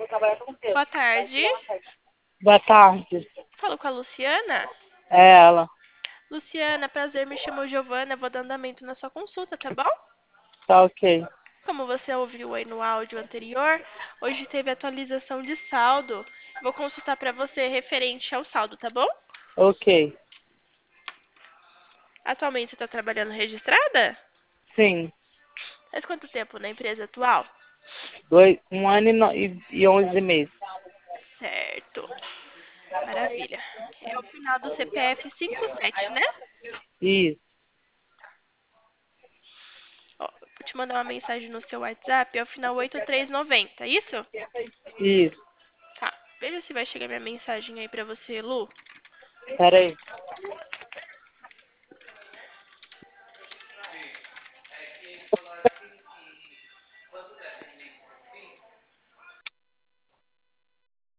Boa tarde. Boa tarde. Falo com a Luciana. É ela. Luciana, prazer, me chamo Giovana. Vou dar andamento na sua consulta, tá bom? Tá ok. Como você ouviu aí no áudio anterior, hoje teve atualização de saldo. Vou consultar para você referente ao saldo, tá bom? Ok. Atualmente você está trabalhando registrada? Sim. Faz quanto tempo na empresa atual? 1 ano e 11 meses. Certo. Maravilha. É o final do CPF 57, né? Isso. Ó, vou te mandar uma mensagem no seu WhatsApp, é o final 8390, isso? Isso. Tá. Veja se vai chegar minha mensagem aí pra você, Lu. Pera aí.